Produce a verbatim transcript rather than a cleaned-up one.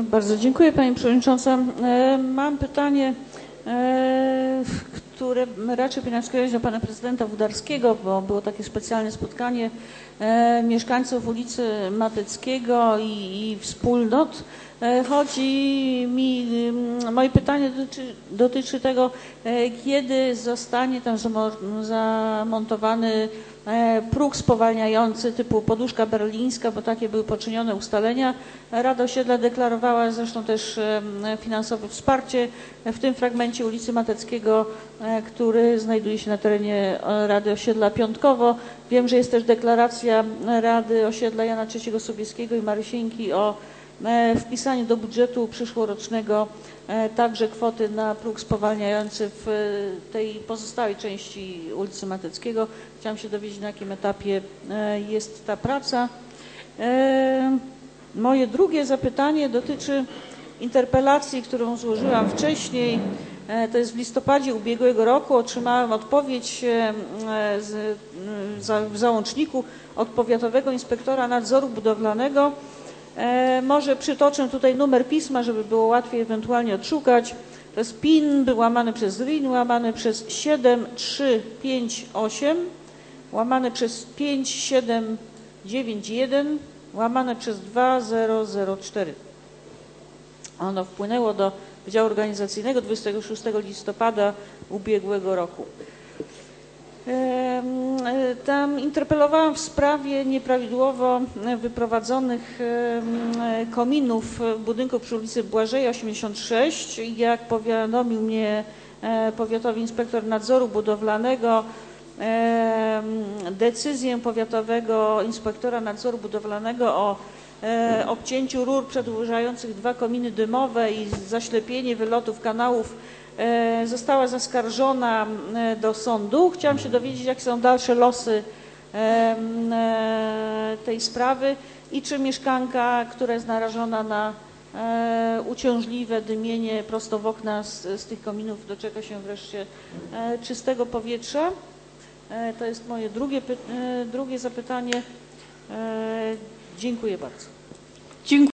Bardzo dziękuję, Pani Przewodnicząca. Mam pytanie, które raczej powinna skierować do Pana Prezydenta Wódarskiego, bo było takie specjalne spotkanie mieszkańców ulicy Mateckiego i, i wspólnot. Chodzi mi, moje pytanie dotyczy, dotyczy tego, kiedy zostanie tam zamontowany próg spowalniający typu poduszka berlińska, bo takie były poczynione ustalenia. Rada Osiedla deklarowała zresztą też finansowe wsparcie w tym fragmencie ulicy Mateckiego, który znajduje się na terenie Rady Osiedla Piątkowo. Wiem, że jest też deklaracja Rady Osiedla Jana trzeciego Sobieskiego i Marysieńki o wpisaniu do budżetu przyszłorocznego także kwoty na próg spowalniający w tej pozostałej części ulicy Mateckiego. Chciałam się dowiedzieć, na jakim etapie jest ta praca. Moje drugie zapytanie dotyczy interpelacji, którą złożyłam wcześniej. To jest w listopadzie ubiegłego roku. Otrzymałam odpowiedź w załączniku od powiatowego inspektora nadzoru budowlanego. Może przytoczę tutaj numer pisma, żeby było łatwiej ewentualnie odszukać. To jest P I N łamany przez R I N, łamany przez siedem trzy pięć osiem, łamany przez pięć siedem dziewięć jeden, łamane przez dwa zero zero cztery. Ono wpłynęło do Wydziału Organizacyjnego dwudziestego szóstego listopada ubiegłego roku. Tam interpelowałam w sprawie nieprawidłowo wyprowadzonych kominów w budynku przy ulicy Błażeja osiemdziesiąt sześć. Jak powiadomił mnie powiatowy inspektor nadzoru budowlanego, decyzję powiatowego inspektora nadzoru budowlanego o obcięciu rur przedłużających dwa kominy dymowe i zaślepienie wylotów kanałów została zaskarżona do sądu. Chciałam się dowiedzieć, jakie są dalsze losy tej sprawy i czy mieszkanka, która jest narażona na uciążliwe dymienie prosto w okna z, z tych kominów, doczeka się wreszcie czystego powietrza. To jest moje drugie, drugie zapytanie. Dziękuję bardzo. Dziękuję.